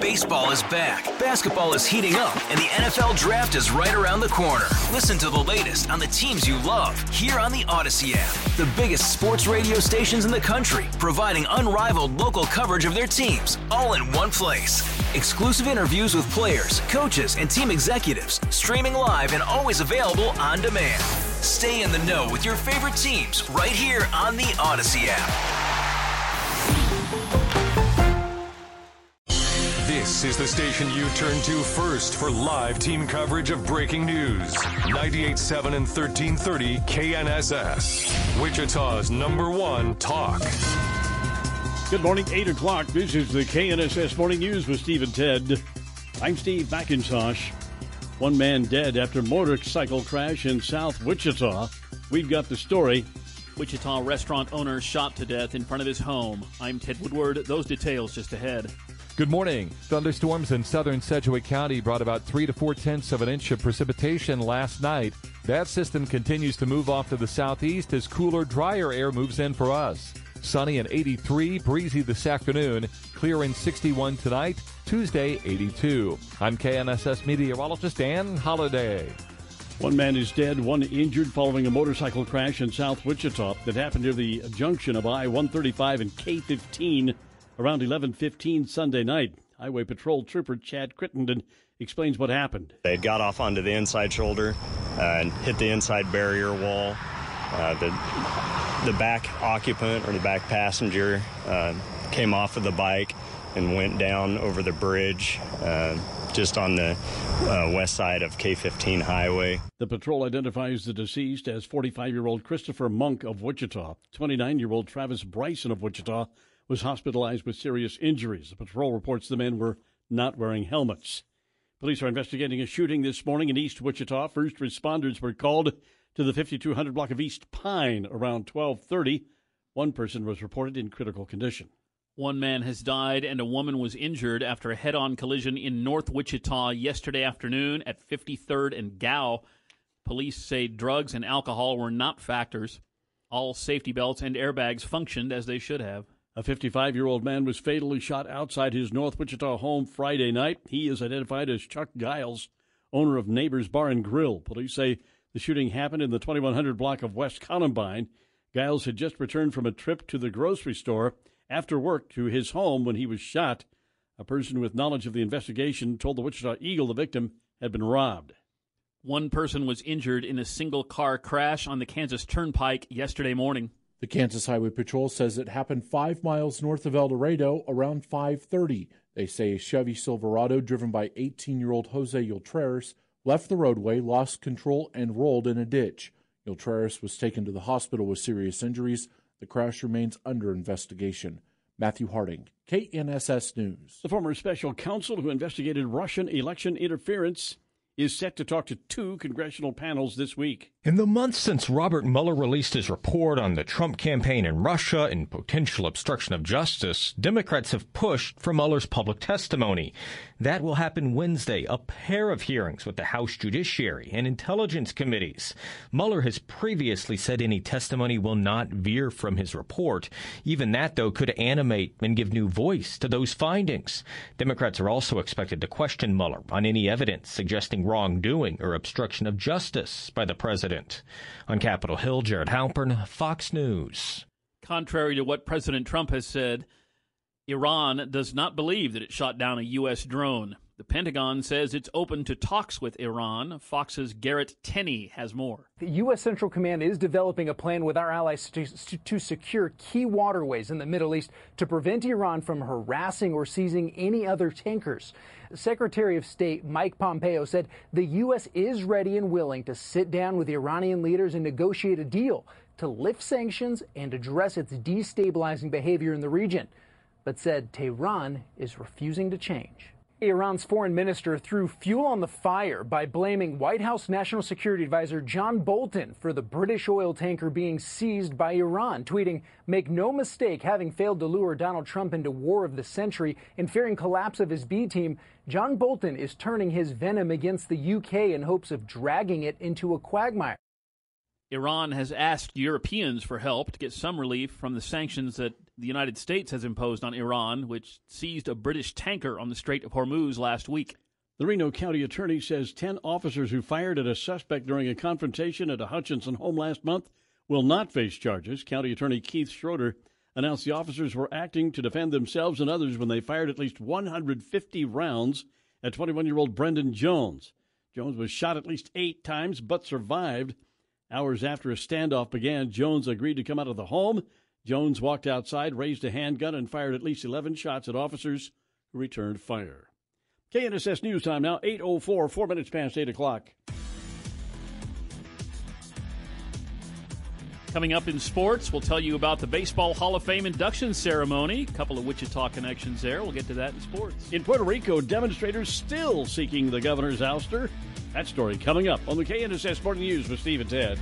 Baseball is back, basketball is heating up, and the NFL Draft is right around the corner. Listen to the latest on the teams you love here on the Odyssey app. The biggest sports radio stations in the country, providing unrivaled local coverage of their teams, all in one place. Exclusive interviews with players, coaches, and team executives, streaming live and always available on demand. Stay in the know with your favorite teams right here on the Odyssey app. This is the station you turn to first for live team coverage of breaking news. 98.7 and 1330 KNSS, Wichita's #1 talk. Good morning, 8 o'clock. This is the KNSS Morning News with Steve and Ted. I'm Steve McIntosh. One man dead after motorcycle crash in South Wichita. We've got the story. Wichita restaurant owner shot to death in front of his home. I'm Ted Woodward. Those details just ahead. Good morning. Thunderstorms in southern Sedgwick County brought about 3 to 4/10 of an inch of precipitation last night. That system continues to move off to the southeast as cooler, drier air moves in for us. Sunny and 83, breezy this afternoon, clear and 61 tonight, Tuesday 82. I'm KNSS meteorologist Ann Holliday. One man is dead, one injured following a motorcycle crash in South Wichita that happened near the junction of I-135 and K-15 around 11:15 Sunday night. Highway Patrol Trooper Chad Crittenden explains what happened. They got off onto the inside shoulder and hit the inside barrier wall. The back occupant or the back passenger came off of the bike and went down over the bridge just on the west side of K-15 highway. The patrol identifies the deceased as 45-year-old Christopher Monk of Wichita. 29-year-old Travis Bryson of Wichita was hospitalized with serious injuries. The patrol reports the men were not wearing helmets. Police are investigating a shooting this morning in East Wichita. First responders were called to the 5200 block of East Pine around 12:30. One person was reported in critical condition. One man has died and a woman was injured after a head-on collision in North Wichita yesterday afternoon at 53rd and Gow. Police say drugs and alcohol were not factors. All safety belts and airbags functioned as they should have. A 55-year-old man was fatally shot outside his North Wichita home Friday night. He is identified as Chuck Giles, owner of Neighbors Bar and Grill. Police say the shooting happened in the 2100 block of West Columbine. Giles had just returned from a trip to the grocery store after work to his home when he was shot. A person with knowledge of the investigation told the Wichita Eagle the victim had been robbed. One person was injured in a single-car crash on the Kansas Turnpike yesterday morning. The Kansas Highway Patrol says it happened 5 miles north of El Dorado around 5:30. They say a Chevy Silverado driven by 18-year-old Jose Ultreras left the roadway, lost control, and rolled in a ditch. Ultreras was taken to the hospital with serious injuries. The crash remains under investigation. Matthew Harding, KNSS News. The former special counsel who investigated Russian election interference is set to talk to 2 congressional panels this week. In the months since Robert Mueller released his report on the Trump campaign in Russia and potential obstruction of justice, Democrats have pushed for Mueller's public testimony. That will happen Wednesday, a pair of hearings with the House Judiciary and Intelligence Committees. Mueller has previously said any testimony will not veer from his report. Even that, though, could animate and give new voice to those findings. Democrats are also expected to question Mueller on any evidence suggesting wrongdoing or obstruction of justice by the president. On Capitol Hill, Jared Halpern, Fox News. Contrary to what President Trump has said, Iran does not believe that it shot down a U.S. drone. The Pentagon says it's open to talks with Iran. Fox's Garrett Tenney has more. The U.S. Central Command is developing a plan with our allies to secure key waterways in the Middle East to prevent Iran from harassing or seizing any other tankers. Secretary of State Mike Pompeo said the U.S. is ready and willing to sit down with Iranian leaders and negotiate a deal to lift sanctions and address its destabilizing behavior in the region, but said Tehran is refusing to change. Iran's foreign minister threw fuel on the fire by blaming White House National Security Advisor John Bolton for the British oil tanker being seized by Iran, tweeting, "Make no mistake, having failed to lure Donald Trump into war of the century and fearing collapse of his B team, John Bolton is turning his venom against the UK in hopes of dragging it into a quagmire." Iran has asked Europeans for help to get some relief from the sanctions that the United States has imposed on Iran, which seized a British tanker on the Strait of Hormuz last week. The Reno County Attorney says 10 officers who fired at a suspect during a confrontation at a Hutchinson home last month will not face charges. County Attorney Keith Schroeder announced the officers were acting to defend themselves and others when they fired at least 150 rounds at 21-year-old Brendan Jones. Jones was shot at least 8 times but survived. Hours after a standoff began, Jones agreed to come out of the home. Jones walked outside, raised a handgun, and fired at least 11 shots at officers who returned fire. KNSS News Time now, 8:04, 4 minutes past 8 o'clock. Coming up in sports, we'll tell you about the Baseball Hall of Fame induction ceremony. A couple of Wichita connections there. We'll get to that in sports. In Puerto Rico, demonstrators still seeking the governor's ouster. That story coming up on the KNSS Morning News with Steve and Ted.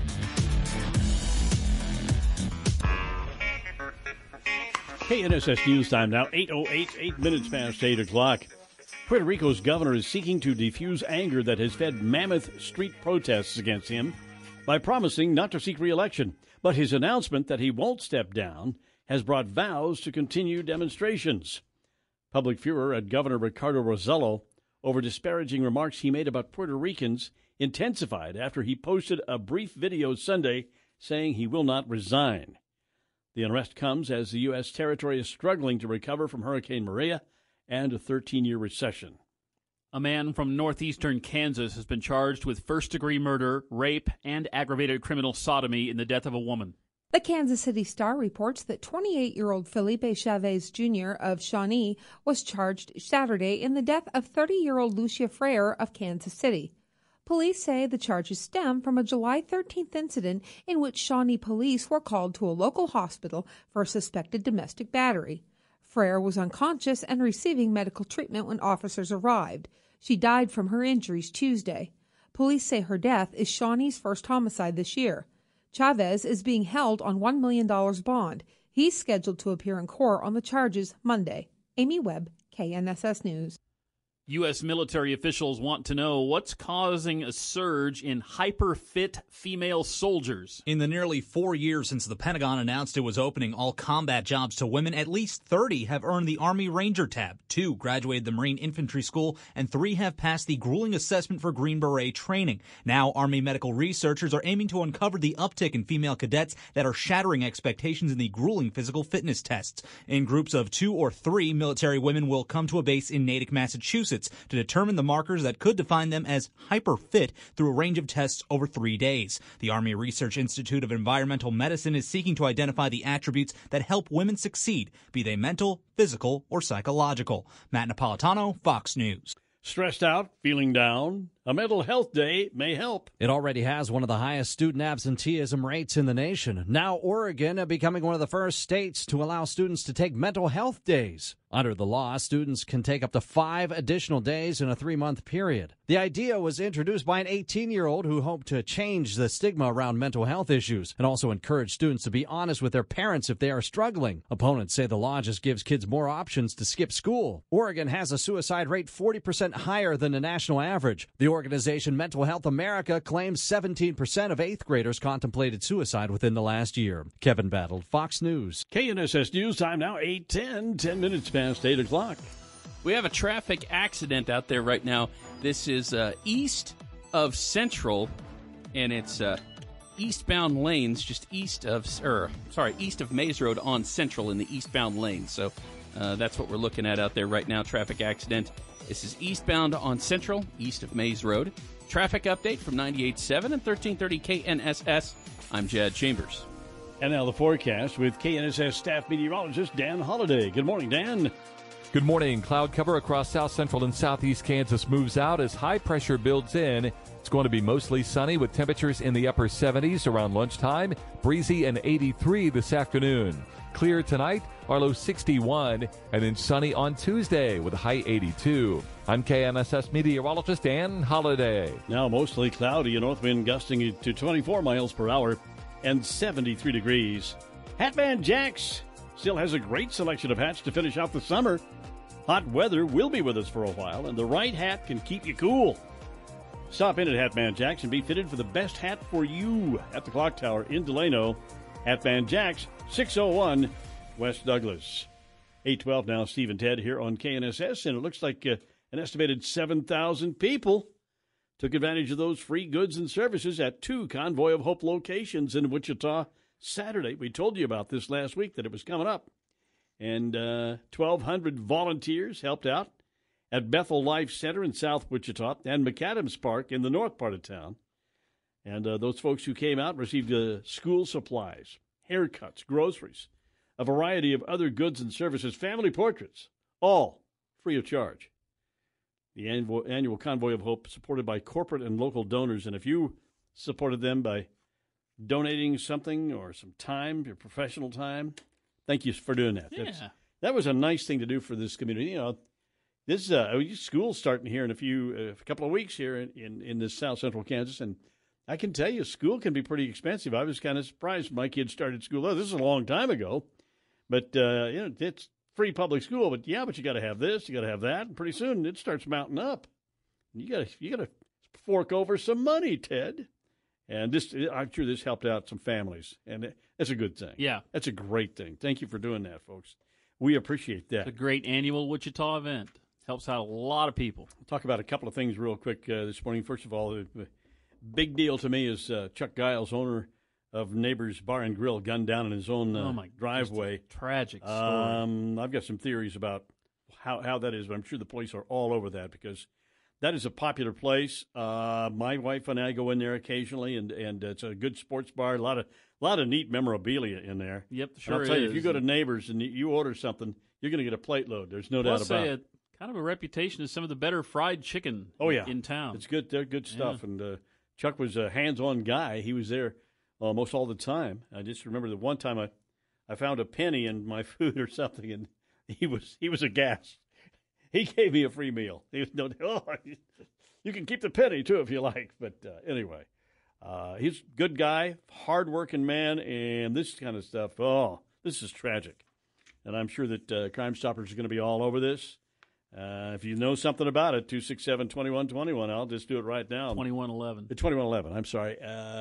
KNSS News Time now, 8:08, 8 minutes past 8 o'clock. Puerto Rico's governor is seeking to defuse anger that has fed mammoth street protests against him by promising not to seek re-election. But his announcement that he won't step down has brought vows to continue demonstrations. Public furor at Governor Ricardo Rossello over disparaging remarks he made about Puerto Ricans intensified after he posted a brief video Sunday saying he will not resign. The unrest comes as the U.S. territory is struggling to recover from Hurricane Maria and a 13-year recession. A man from northeastern Kansas has been charged with first-degree murder, rape, and aggravated criminal sodomy in the death of a woman. The Kansas City Star reports that 28-year-old Felipe Chavez Jr. of Shawnee was charged Saturday in the death of 30-year-old Lucia Freire of Kansas City. Police say the charges stem from a July 13th incident in which Shawnee police were called to a local hospital for a suspected domestic battery. Freire was unconscious and receiving medical treatment when officers arrived. She died from her injuries Tuesday. Police say her death is Shawnee's first homicide this year. Chavez is being held on $1 million bond. He's scheduled to appear in court on the charges Monday. Amy Webb, KNSS News. U.S. military officials want to know what's causing a surge in hyper-fit female soldiers. In the nearly 4 years since the Pentagon announced it was opening all combat jobs to women, at least 30 have earned the Army Ranger tab. 2 graduated the Marine Infantry School, and 3 have passed the grueling assessment for Green Beret training. Now, Army medical researchers are aiming to uncover the uptick in female cadets that are shattering expectations in the grueling physical fitness tests. In groups of 2 or 3, military women will come to a base in Natick, Massachusetts, to determine the markers that could define them as hyper-fit through a range of tests over 3 days. The Army Research Institute of Environmental Medicine is seeking to identify the attributes that help women succeed, be they mental, physical, or psychological. Matt Napolitano, Fox News. Stressed out, feeling down? A mental health day may help. It already has one of the highest student absenteeism rates in the nation. Now Oregon becoming one of the first states to allow students to take mental health days. Under the law, students can take up to 5 additional days in a 3-month period. The idea was introduced by an 18-year-old who hoped to change the stigma around mental health issues and also encourage students to be honest with their parents if they are struggling. Opponents say the law just gives kids more options to skip school. Oregon has a suicide rate 40% higher than the national average. The organization Mental Health America claims 17% of 8th graders contemplated suicide within the last year. Kevin Battle, Fox News. KNSS News Time now, 8:10, 10 minutes past 8 o'clock. We have a traffic accident out there right now. This is east of Central, and it's eastbound lanes, just east of Maze Road on Central in the eastbound lanes. So that's what we're looking at out there right now, traffic accident. This is eastbound on Central, east of Maze Road. Traffic update from 98.7 and 1330 KNSS. I'm Jed Chambers. And now the forecast with KNSS staff meteorologist Dan Holliday. Good morning, Dan. Good morning. Cloud cover across south central and southeast Kansas moves out as high pressure builds in. It's going to be mostly sunny with temperatures in the upper 70s around lunchtime, breezy and 83 this afternoon. Clear tonight, our low 61, and then sunny on Tuesday with a high 82. I'm KNSS meteorologist Dan Holliday. Now mostly cloudy, a north wind gusting to 24 miles per hour and 73 degrees. Hatman Jacks still has a great selection of hats to finish out the summer. Hot weather will be with us for a while, and the right hat can keep you cool. Stop in at Hatman Jack's and be fitted for the best hat for you at the Clock Tower in Delano. Hatman Jack's, 601 West Douglas. 8:12 now, Steve and Ted here on KNSS, and it looks like an estimated 7,000 people took advantage of those free goods and services at 2 Convoy of Hope locations in Wichita Saturday. We told you about this last week, that it was coming up. And 1,200 volunteers helped out at Bethel Life Center in South Wichita and McAdams Park in the north part of town. And those folks who came out received school supplies, haircuts, groceries, a variety of other goods and services, family portraits, all free of charge. The annual Convoy of Hope supported by corporate and local donors. And if you supported them by donating something or some time, your professional time, thank you for doing that. Yeah. That was a nice thing to do for this community. You know, this school's starting here in a couple of weeks here in this South Central Kansas, and I can tell you, school can be pretty expensive. I was kind of surprised when my kids started school. Oh, this is a long time ago, but it's free public school. But you got to have this, you got to have that, and pretty soon it starts mounting up. You got to fork over some money, Ted. And I'm sure this helped out some families, and that's a good thing. Yeah, that's a great thing. Thank you for doing that, folks. We appreciate that. It's a great annual Wichita event. Helps out a lot of people. We'll talk about a couple of things real quick this morning. First of all, the big deal to me is Chuck Giles, owner of Neighbors Bar and Grill, gunned down in his own driveway. Tragic story. I've got some theories about how that is, but I'm sure the police are all over that because that is a popular place. My wife and I go in there occasionally, and it's a good sports bar. A lot of neat memorabilia in there. Yep, sure. I'll tell you, if you go to Neighbors and you order something, you're going to get a plate load. There's no doubt about it. Kind of a reputation as some of the better fried chicken in town. It's good. They're good stuff. Yeah. And Chuck was a hands-on guy. He was there almost all the time. I just remember the one time I found a penny in my food or something, and he was aghast. He gave me a free meal. He was you can keep the penny too if you like. But anyway, he's a good guy, hard-working man, and this kind of stuff. Oh, this is tragic. And I'm sure that Crime Stoppers are going to be all over this. If you know something about it, 267-2121. I'll just do it right now. 2111. 2111. I'm sorry.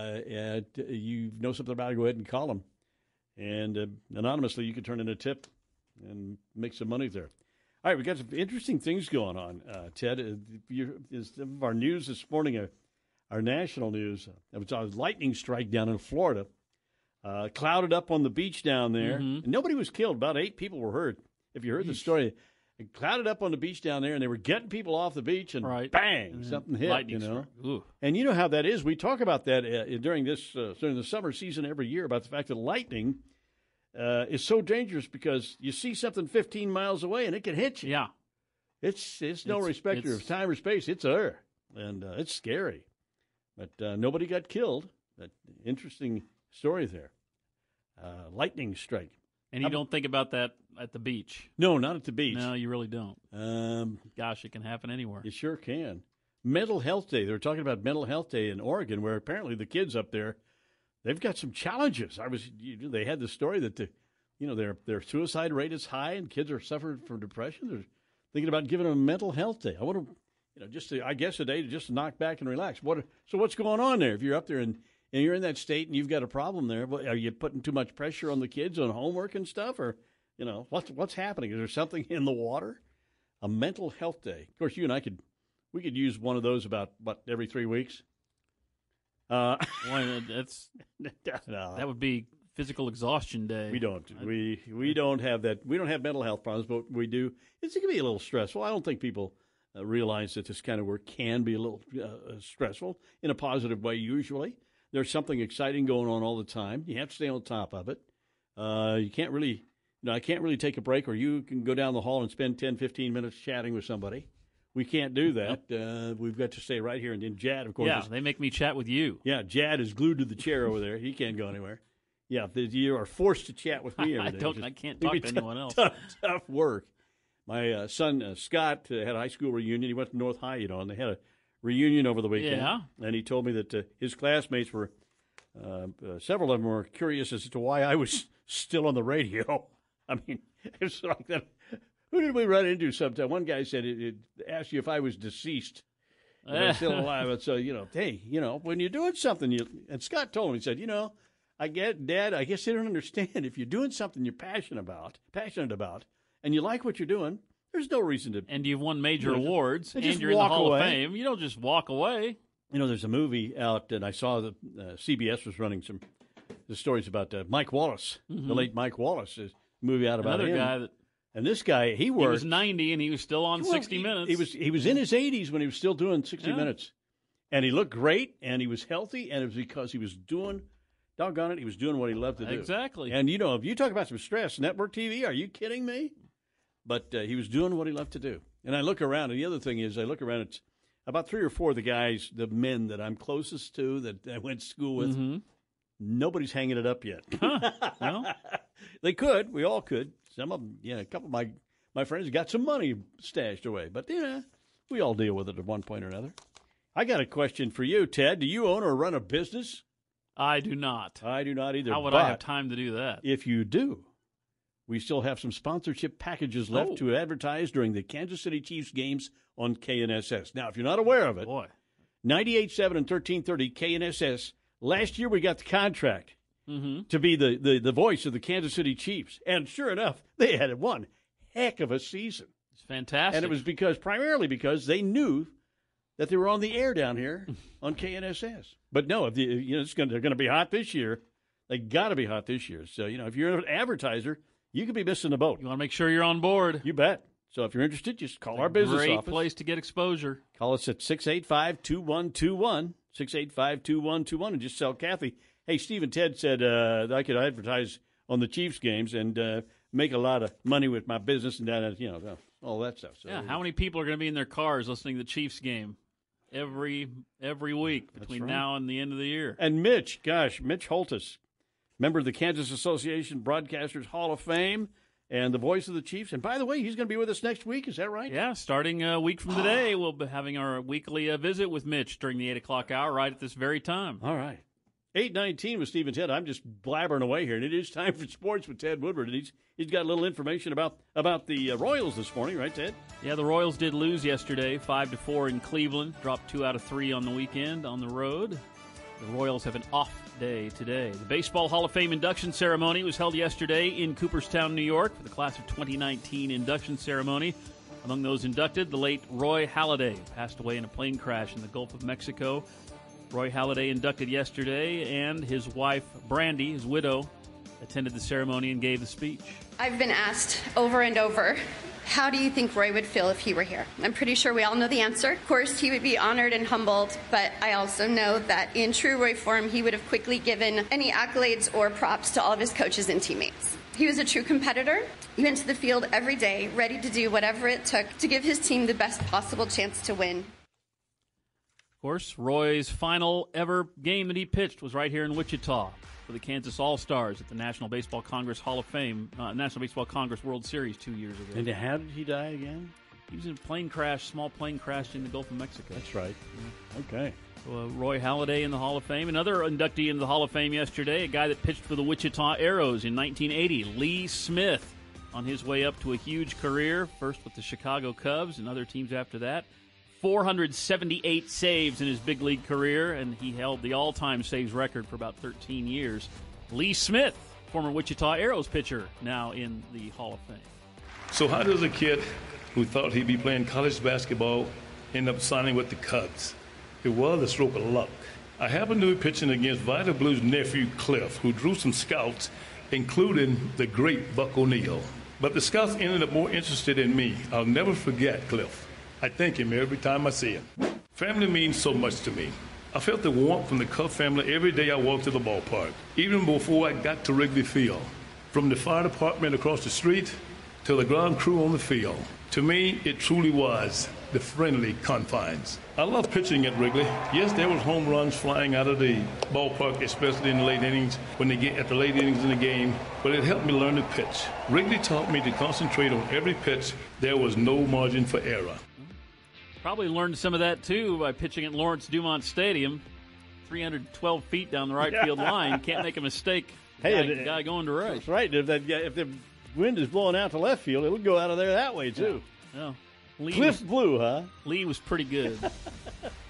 You know something about it, go ahead and call them. And anonymously, you can turn in a tip and make some money there. All right, we got some interesting things going on, Ted. Some of our news this morning, our national news, it was a lightning strike down in Florida. Clouded up on the beach down there. Mm-hmm. And nobody was killed. About 8 people were hurt. If you heard the story, it clouded up on the beach down there, and they were getting people off the beach, and bang, something hit. Lightning strike. And you know how that is. We talk about that during the summer season every year about the fact that lightning is so dangerous because you see something 15 miles away, and it can hit you. Yeah. It's no respecter of time or space. It's there, and it's scary. But nobody got killed. But interesting story there. Lightning strike. And you don't think about that at the beach. No, not at the beach. No, you really don't. Gosh, it can happen anywhere. It sure can. Mental Health Day. They were talking about Mental Health Day in Oregon, where apparently the kids up there, they've got some challenges. They had the story that their suicide rate is high and kids are suffering from depression. They're thinking about giving them a Mental Health Day. I wonder, I guess a day to just knock back and relax. So what's going on there? If you're up there and you're in that state and you've got a problem there, are you putting too much pressure on the kids on homework and stuff? Or, what's happening? Is there something in the water? A Mental Health Day. Of course, you and I could use one of those about, every 3 weeks? That would be Physical Exhaustion Day. We don't. We don't have that. We don't have mental health problems, but we do. It can be a little stressful. I don't think people realize that this kind of work can be a little stressful in a positive way usually. There's something exciting going on all the time. You have to stay on top of it. You can't really, I can't really take a break, or you can go down the hall and spend 10, 15 minutes chatting with somebody. We can't do that. Nope. We've got to stay right here. And then Jad, of course. Yeah, they make me chat with you. Yeah, Jad is glued to the chair over there. He can't go anywhere. Yeah, you are forced to chat with me every day. I can't talk to anyone else. Tough work. My son, Scott, had a high school reunion. He went to North High, and they had a reunion over the weekend. Yeah. And he told me that his classmates were, several of them were curious as to why I was still on the radio. I mean, it's like that. Who did we run into sometime? One guy said it asked you if I was deceased. But I'm still alive. And so, hey, when you're doing something, and Scott told him, he said, Dad, I guess they don't understand. If you're doing something you're passionate about, and you like what you're doing, there's no reason to. And you've won major awards, and you're in the walk Hall away. of Fame. You don't just walk away. There's a movie out, and I saw that CBS was running the stories about Mike Wallace, the late Mike Wallace. A movie out about Another him. guy that. And this guy, he worked. He was 90, and he was still on 60 Minutes. He was in his 80s when he was still doing 60 Minutes. And he looked great, and he was healthy, and it was because he was doing, doggone it, he was doing what he loved to do. Exactly. And, if you talk about some stress, network TV, are you kidding me? But he was doing what he loved to do. And I look around, and the other thing is, it's about 3 or 4 of the guys, the men that I'm closest to, that I went to school with, nobody's hanging it up yet. No? They could. We all could. Some of them, a couple of my friends got some money stashed away. But, we all deal with it at one point or another. I got a question for you, Ted. Do you own or run a business? I do not. I do not either. How would I have time to do that? If you do, we still have some sponsorship packages left to advertise during the Kansas City Chiefs games on KNSS. Now, if you're not aware of it, 98.7 and 1330 KNSS, last year we got the contract to be the voice of the Kansas City Chiefs. And sure enough, they had one heck of a season. It's fantastic. And it was primarily because they knew that they were on the air down here on KNSS. But no, if they're going to be hot this year. They got to be hot this year. So, if you're an advertiser, you could be missing the boat. You want to make sure you're on board. You bet. So if you're interested, just call our business office. Great place to get exposure. Call us at 685-2121, 685-2121, and just tell Kathy, hey, Steve and Ted said I could advertise on the Chiefs games and make a lot of money with my business and all that stuff. So, how many people are going to be in their cars listening to the Chiefs game every week between now and the end of the year? And Mitch Holtis, member of the Kansas Association Broadcasters Hall of Fame and the voice of the Chiefs. And by the way, he's going to be with us next week. Is that right? Yeah, starting a week from today, we'll be having our weekly visit with Mitch during the 8 o'clock hour right at this very time. All right. 8:19 with Steve and Ted. I'm just blabbering away here, and it is time for sports with Ted Woodward. And he's got a little information about the Royals this morning, right, Ted? Yeah, the Royals did lose yesterday, 5-4 in Cleveland. Dropped 2 out of 3 on the weekend on the road. The Royals have an off day today. The Baseball Hall of Fame induction ceremony was held yesterday in Cooperstown, New York, for the class of 2019 induction ceremony. Among those inducted, the late Roy Halladay passed away in a plane crash in the Gulf of Mexico. Roy Halladay inducted yesterday, and his wife, Brandy, his widow, attended the ceremony and gave the speech. I've been asked over and over, how do you think Roy would feel if he were here? I'm pretty sure we all know the answer. Of course, he would be honored and humbled, but I also know that in true Roy form, he would have quickly given any accolades or props to all of his coaches and teammates. He was a true competitor. He went to the field every day, ready to do whatever it took to give his team the best possible chance to win. Of course, Roy's final ever game that he pitched was right here in Wichita for the Kansas All-Stars at the National Baseball Congress Hall of Fame, National Baseball Congress World Series 2 years ago. And how did he die again? He was in a small plane crash in the Gulf of Mexico. That's right. Okay. So, Roy Halladay in the Hall of Fame. Another inductee in the Hall of Fame yesterday, a guy that pitched for the Wichita Arrows in 1980, Lee Smith, on his way up to a huge career, first with the Chicago Cubs and other teams after that. 478 saves in his big league career, and he held the all-time saves record for about 13 years. Lee Smith, former Wichita Arrows pitcher, now in the Hall of Fame. So how does a kid who thought he'd be playing college basketball end up signing with the Cubs? It was a stroke of luck. I happened to be pitching against Vida Blue's nephew, Cliff, who drew some scouts, including the great Buck O'Neil. But the scouts ended up more interested in me. I'll never forget Cliff. I thank him every time I see him. Family means so much to me. I felt the warmth from the Cub family every day I walked to the ballpark, even before I got to Wrigley Field. From the fire department across the street to the ground crew on the field. To me, it truly was the friendly confines. I love pitching at Wrigley. Yes, there was home runs flying out of the ballpark, especially in the late innings, when they get at the late innings in the game, but it helped me learn to pitch. Wrigley taught me to concentrate on every pitch. There was no margin for error. Probably learned some of that, too, by pitching at Lawrence Dumont Stadium, 312 feet down the right field line. Can't make a mistake. The guy going to right. That's right. If the wind is blowing out to left field, it'll go out of there that way, too. Yeah. Cliff Blue, huh? Lee was pretty good.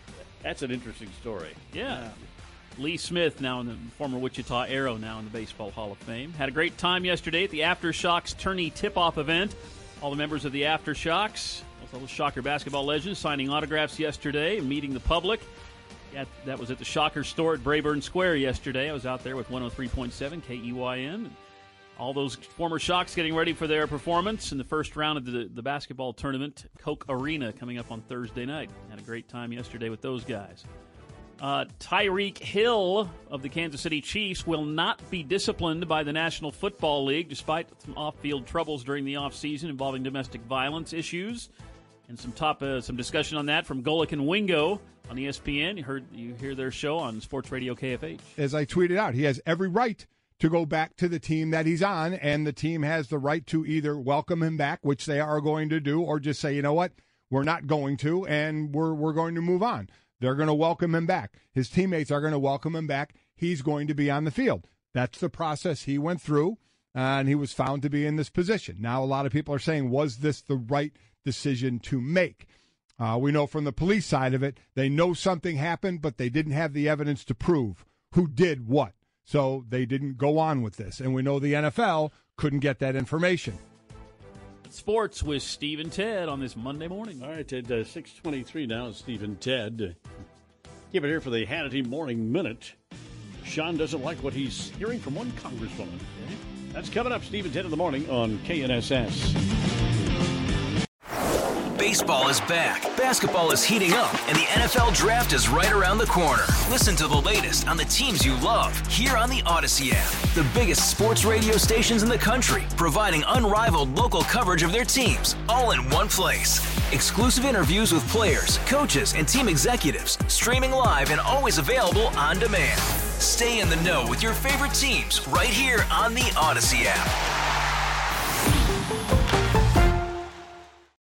That's an interesting story. Yeah. Lee Smith, now in the former Wichita Arrow, now in the Baseball Hall of Fame. Had a great time yesterday at the Aftershocks tourney tip-off event. All the members of the Aftershocks, all the Shocker basketball legends, signing autographs yesterday and meeting the public. That was at the Shocker store at Brayburn Square yesterday. I was out there with 103.7 KEYN. All those former Shocks getting ready for their performance in the first round of the basketball tournament, Coke Arena, coming up on Thursday night. Had a great time yesterday with those guys. Tyreek Hill of the Kansas City Chiefs will not be disciplined by the National Football League despite some off-field troubles during the offseason involving domestic violence issues. And some discussion on that from Golick and Wingo on ESPN. You hear their show on Sports Radio KFH. As I tweeted out, he has every right to go back to the team that he's on, and the team has the right to either welcome him back, which they are going to do, or just say, you know what, we're not going to, and we're going to move on. They're going to welcome him back. His teammates are going to welcome him back. He's going to be on the field. That's the process he went through, and he was found to be in this position. Now, a lot of people are saying, was this the right decision to make? We know from the police side of it, they know something happened, but they didn't have the evidence to prove who did what. So they didn't go on with this. And we know the NFL couldn't get that information. Sports with Steve and Ted on this Monday morning. All right, at 6:23 now, Steve and Ted. Keep it here for the Hannity Morning Minute. Sean doesn't like what he's hearing from one congresswoman. That's coming up, Steve and Ted in the morning on KNSS. Baseball is back, basketball is heating up, and the NFL Draft is right around the corner. Listen to the latest on the teams you love here on the Odyssey app. The biggest sports radio stations in the country, providing unrivaled local coverage of their teams, all in one place. Exclusive interviews with players, coaches, and team executives, streaming live and always available on demand. Stay in the know with your favorite teams right here on the Odyssey app.